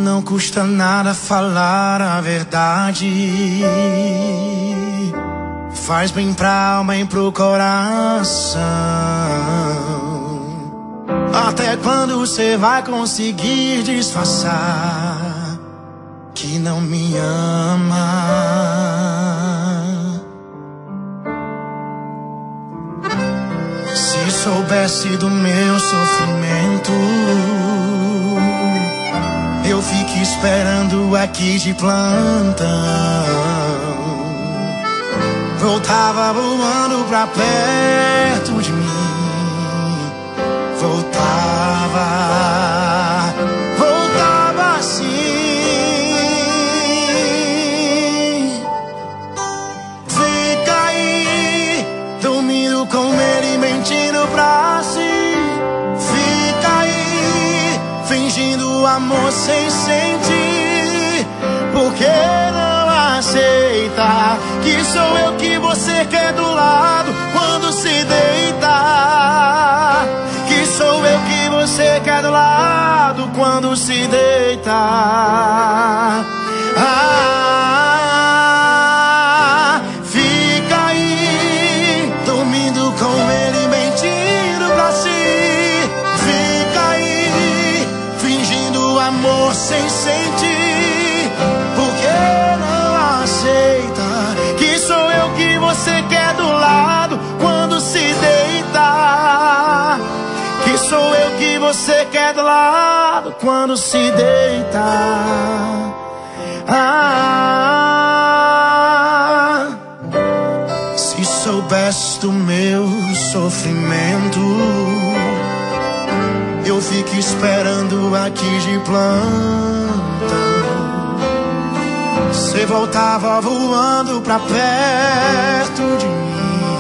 não custa nada falar a verdade. Faz bem pra alma e pro coração. Até quando você vai conseguir disfarçar que não me ama? Se soubesse do meu sofrimento, eu fico esperando aqui de plantão. Voltava voando pra perto de mim. Voltava assim. Fica aí, dormindo com ele, mentindo pra si. Fica aí, fingindo amor sem sentir. Porque não aceita que sou eu que você quer do lado quando se deita. Que sou eu que você quer do lado quando se deita. Fica aí, dormindo com ele, mentindo pra si. Fica aí, fingindo amor sem sentir. Porque não aceita que sou eu que você quer do lado quando se deita. Que sou eu que você quer do lado quando se deita. Se soubesse do meu sofrimento, eu fico esperando aqui de plantão. Você voltava voando pra perto de mim.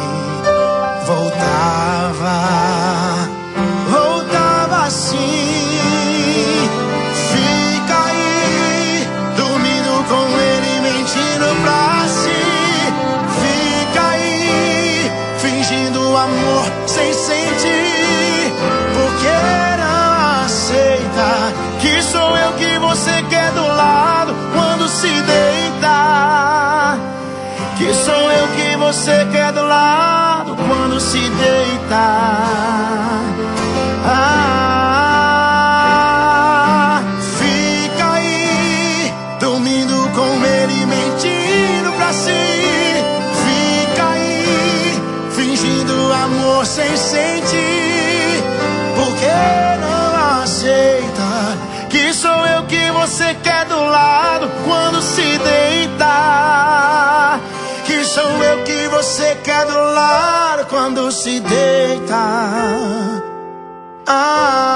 Voltava assim. Fica aí, dormindo com ele, mentindo pra si. Fica aí, fingindo amor sem sentir. Porque não aceita que sou eu que você quer do lado quando se deita. Que sou eu que você quer do lado quando se deita. Fica aí, dormindo com ele, mentindo pra si. Fica aí, fingindo amor sem sentir. Porque não aceita que sou eu que você quer do lado quando se deita. Que sou eu que você quer do lado quando se deita.